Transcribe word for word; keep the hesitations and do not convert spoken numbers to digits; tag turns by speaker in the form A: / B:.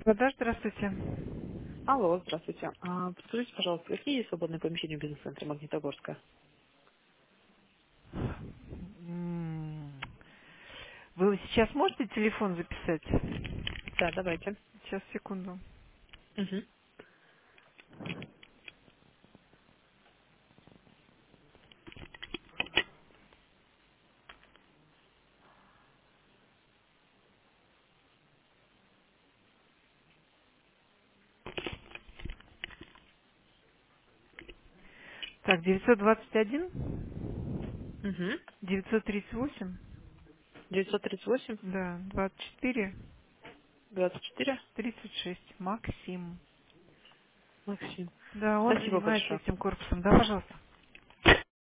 A: Да, здравствуйте.
B: Алло, здравствуйте. А, подскажите, пожалуйста, какие есть свободные помещения в бизнес-центре Магнитогорска?
A: М, Вы сейчас можете телефон записать?
B: Да, давайте.
A: Сейчас, секунду.
B: Угу.
A: Так, девятьсот двадцать один,
B: Угу.
A: девятьсот тридцать восемь,
B: девятьсот тридцать восемь,
A: да, двадцать четыре,
B: двадцать четыре.
A: тридцать шесть, Максим.
B: Максим.
A: Да, он
B: Спасибо
A: занимается
B: большое.
A: этим корпусом. Да, пожалуйста.